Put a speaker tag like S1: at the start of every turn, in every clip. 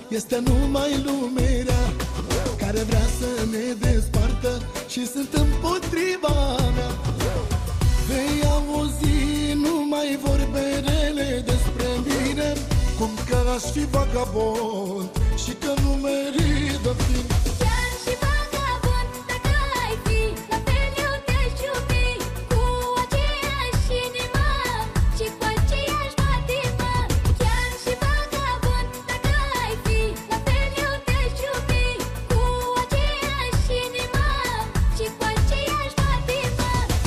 S1: este numai lumea care vrea să ne despartă și sunt împotriva mea. Vei auzi numai vorbe rele despre mine, cum că aș fi vagabond și că nu merită fi.
S2: Chiar și vagabond, dacă ai fi, la fel eu te-aș iubi, cu aceeași inimă și cu aceeași patimă. Chiar și vagabond, dacă ai fi, la fel eu te-aș iubi, cu aceeași inimă și cu aceeași patimă.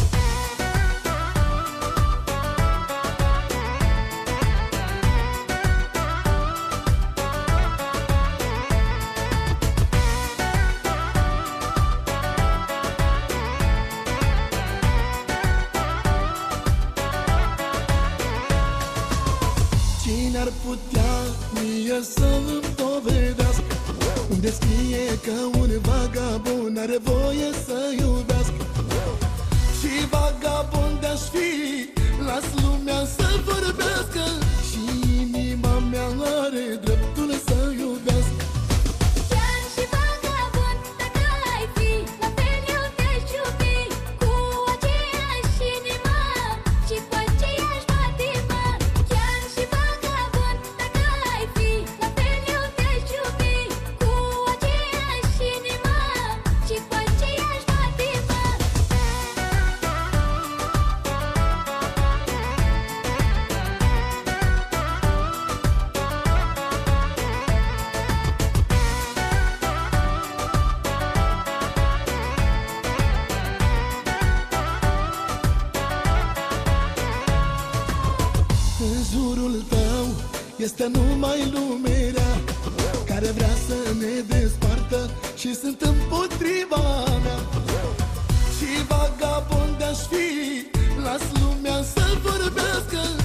S1: Cine ar putea mie să-mi dovedească unde scrie că un vagabond are voie să iubească? Și vagabond aș fi, las lumea să vorbească, și inima mea are dreptul să iubească.
S2: Chiar și vagabond, dacă ai fi, la fel eu te-aș iubi, cu aceeași inimă și cu aceeași patimă. Chiar și vagabond, dacă ai fi, la fel eu te-aș iubi, cu aceeași inimă și cu aceeași patimă.
S1: În jurul tău este numai lumea care vrea să ne despartă și sunt împotriva mea. Și vagabond aș fi, las lumea să vorbească,